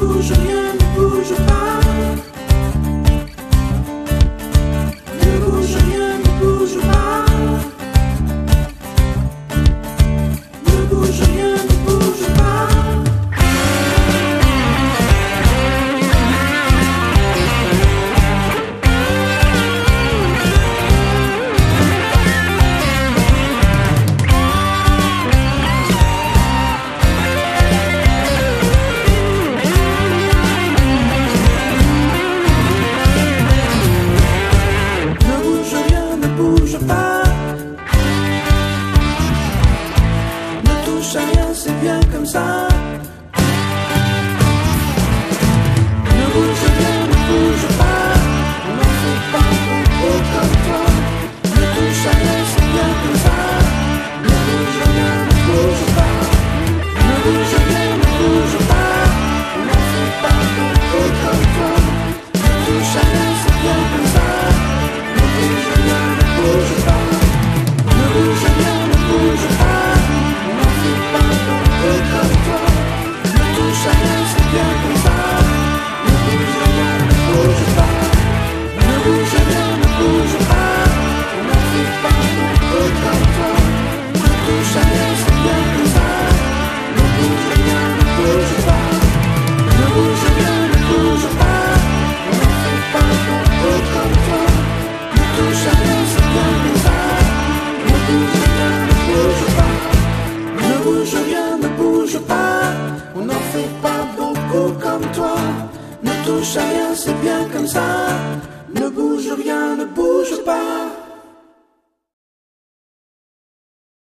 bouge rien, ne bouge pas. Ne bouge rien, ne bouge pas. Ne bouge rien, ne bouge pas. C'est bien comme ça. Ne bouge rien, ne bouge pas. On n'en fait pas beaucoup comme toi. Ne touche à rien, c'est bien comme ça. Ne bouge rien, ne bouge pas. Ne bouge rien, ne bouge pas. On n'en fait pas beaucoup comme toi. Ne touche à rien, c'est bien comme ça. Ne bouge rien, ne bouge pas. Ne bouge rien, ne bouge pas. On n'en fait pas beaucoup comme toi. Ne touche à rien, c'est bien comme ça. Ne bouge rien, ne bouge pas. Ne bouge rien, ne bouge pas. On n'en fait pas beaucoup comme toi. Ne touche à rien, c'est bien comme ça. Ne bouge rien, ne bouge pas. Ne bouge rien, ne bouge pas. On n'en fait pas beaucoup comme toi. Ne touche à rien, c'est bien comme ça. Ne bouge rien, ne bouge pas. Ne bouge rien, ne bouge pas. On n'en fait pas beaucoup comme toi. Ne touche à rien, c'est bien comme ça. Ne bouge rien, ne bouge pas.